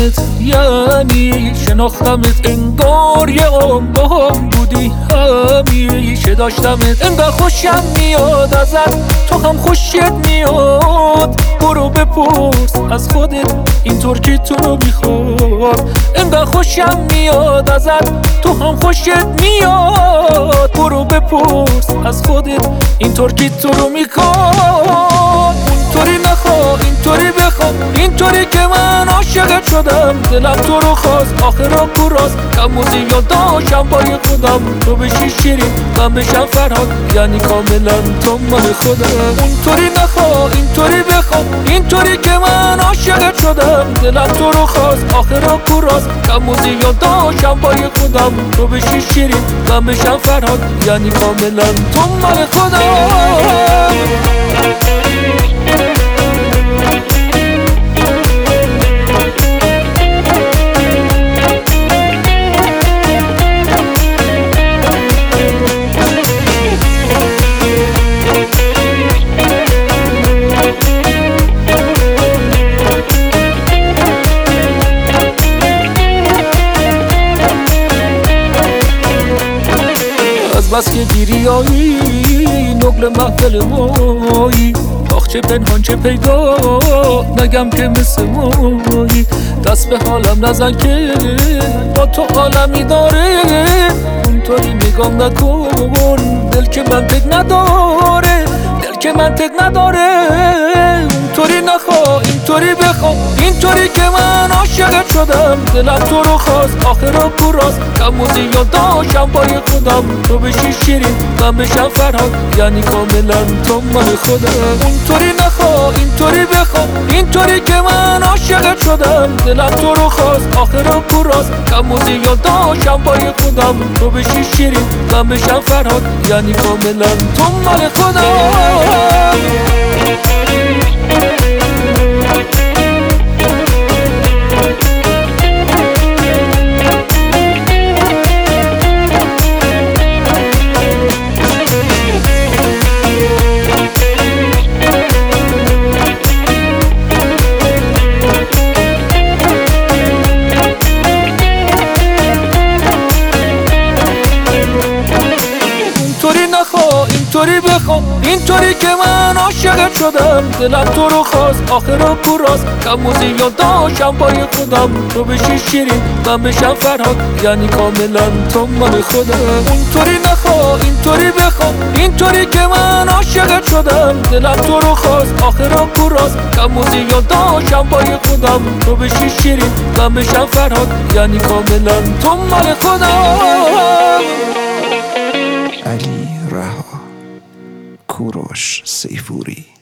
دیدمت یعنی شناختمت، انگار یه عمر با هم بودی، همیشه داشتمت. انگار خوشم میاد ازت، تو هم خوشت میاد، برو بپرس از خودت اینطور که تو رو میخواد. انگار خوشم میاد ازت، تو هم خوشت میاد، برو بپرس از خودت اینطور که تو رو میخواد. اونطوری نخوا اینطوری بخوا، اینطوری که من عاشقت شدم، دلم تو رو خواست آخرا کوراست، کم و زیاد داشتم بای خودم، تو بشی شیرین من بشم فرهاد، یعنی کاملا تو مال خودم. اونطوری نخوا اینطوری بخوا، اینطوری که من عاشقت شدم، دلم تو رو خواست آخرا کوراست، کم و زیاد داشتم بای خودم، تو بشی شیرین من بشم فرهاد، یعنی کاملا تو مال خودم. بس که بیریایی نقل محفل مایی، آخ چه پنهان چه پیدا، نگم که مثل مایی. دست به حالم نزن که با تو عالمی داره، اونطوری نگام نکن، دل که منطق نداره، دل که منطق نداره. اونطوری نخوا اینطوری بخوا، اینطوری که من عاشقت شدم، دلم تو رو خواست آخرا کوراست، کم و زیاد داشتم بای خودم، تو بشی شیرین من بشم فرهاد، یعنی کاملا تو مال خودم. اونطوری نخوا اینطوری بخوا، اینطوری که من عاشقت شدم، دلم تو رو خواست آخرا کوراست، کم و زیاد داشتم بای خودم، تو بشی شیرین من بشم فرهاد، یعنی کاملا تو مال خودم. اینطوری بخوا، اینطوری که من عاشقت شدم، دلم تو رو خواست آخرا کوراست، کم و زیاد داشتم بای خودم، تو بشی شیرین من بشم فرهاد، یعنی کاملا تو مال خودم. اونطوری نخوا اینطوری بخوا، اینطوری که من عاشقت شدم، دلم تو رو خواست آخرا کوراست، کم و زیاد داشتم بای خودم، تو بشی شیرین من بشم فرهاد، یعنی کاملا تو مال خودم. علی رها، کوروش سیفوری.